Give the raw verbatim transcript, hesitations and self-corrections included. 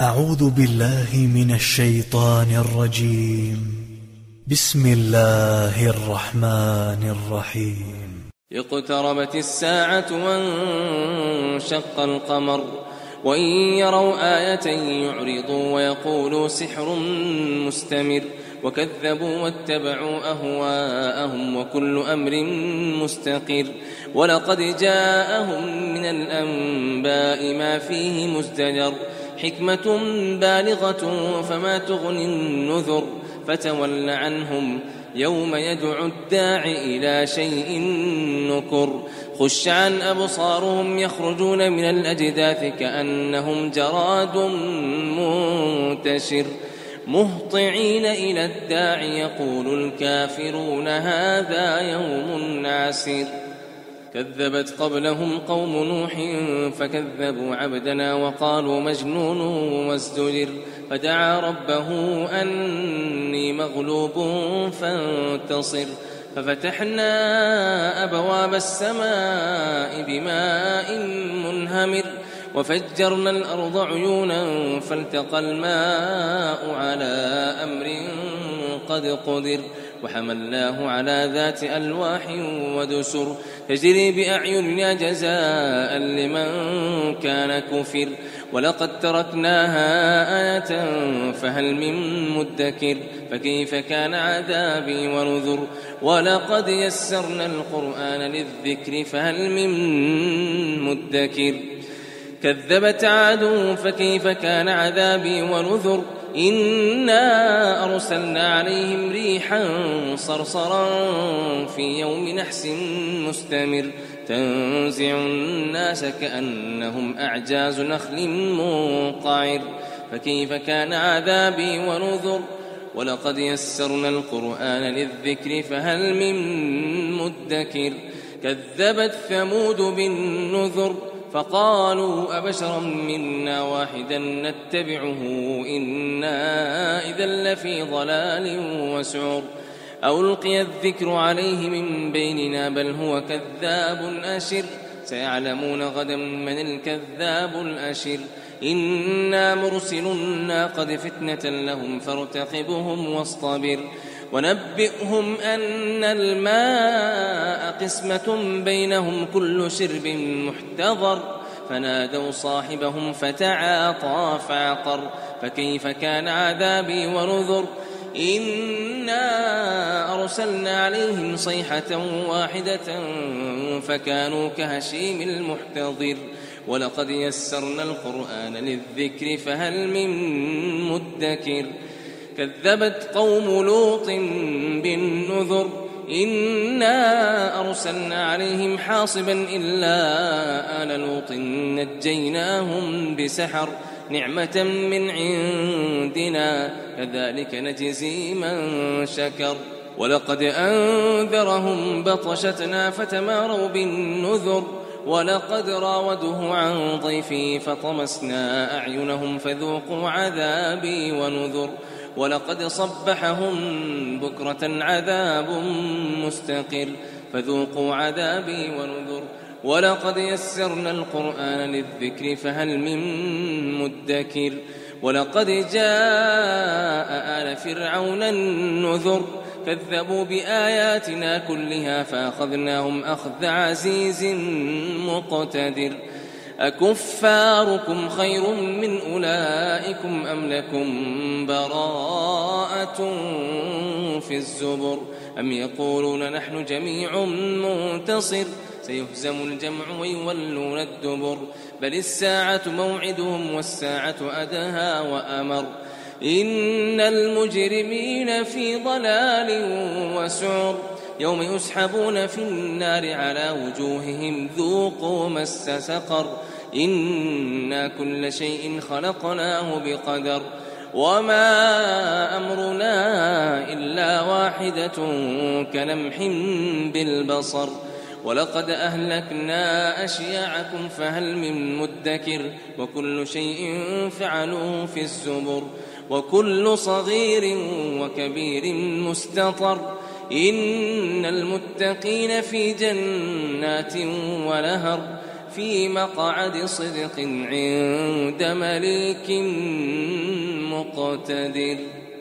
أعوذ بالله من الشيطان الرجيم. بسم الله الرحمن الرحيم. اقتربت الساعة وانشق القمر وإن يروا آية يعرضوا ويقولوا سحر مستمر وكذبوا واتبعوا أهواءهم وكل أمر مستقر ولقد جاءهم من الأنباء ما فيه مزدجر حكمة بالغة فما تغني النذر فتول عنهم يوم يدعو الداع إلى شيء نكر خش عن أبصارهم يخرجون من الأجداث كأنهم جراد منتشر مهطعين إلى الداع يقول الكافرون هذا يوم عسير كذبت قبلهم قوم نوح فكذبوا عبدنا وقالوا مجنون وازدجر فدعا ربه أني مغلوب فانتصر ففتحنا أبواب السماء بماء منهمر وفجرنا الأرض عيونا فالتقى الماء على أمر قد قدر وحملناه على ذات ألواح ودسر تجري بأعيننا جزاء لمن كان كفر ولقد تركناها آية فهل من مدكر فكيف كان عذابي ونذر ولقد يسرنا القرآن للذكر فهل من مدكر كذبت عاد فكيف كان عذابي ونذر إنا أرسلنا عليهم ريحا صرصرا في يوم نحس مستمر تنزع الناس كأنهم أعجاز نخل منقعر فكيف كان عذابي ونذر ولقد يسرنا القرآن للذكر فهل من مدكر كذبت ثمود بالنذر فقالوا أبشرا منا واحدا نتبعه إنا إذا لفي ضلال وسعر ألقي الذكر عليه من بيننا بل هو كذاب أشر سيعلمون غدا من الكذاب الأشر إنا مرسل الناقة فتنة لهم فارتقبهم واصطبر ونبئهم أن الماء قسمة بينهم كل شرب محتضر فنادوا صاحبهم فتعاطى فعقر فكيف كان عذابي ونذر إنا أرسلنا عليهم صيحة واحدة فكانوا كهشيم المحتضر ولقد يسرنا القرآن للذكر فهل من مدكر كذبت قوم لوط بالنذر إنا أرسلنا عليهم حاصبا إلا آل لوط نجيناهم بسحر نعمة من عندنا كذلك نجزي من شكر ولقد أنذرهم بطشتنا فتماروا بالنذر ولقد راودوه عن ضيفه فطمسنا أعينهم فذوقوا عذابي ونذر ولقد صبحهم بكرة عذاب مستقر فذوقوا عذابي ونذر ولقد يسرنا القرآن للذكر فهل من مدكر ولقد جاء آل فرعون النذر كذبوا بآياتنا كلها فأخذناهم أخذ عزيز مقتدر أكفاركم خير من أولئكم أم لكم براءة في الزبر أم يقولون نحن جميع منتصر سيهزم الجمع ويولون الدبر بل الساعة موعدهم والساعة أدهى وأمر إن المجرمين في ضلال وسعر يوم يسحبون في النار على وجوههم ذوقوا مس سقر إنا كل شيء خلقناه بقدر وما أمرنا إلا واحدة كلمح بالبصر ولقد أهلكنا أشياعكم فهل من مدكر وكل شيء فعلوا في الزبر وكل صغير وكبير مستطر إن المتقين في جنات ونهر في مقعد صدق عند مليك مقتدر.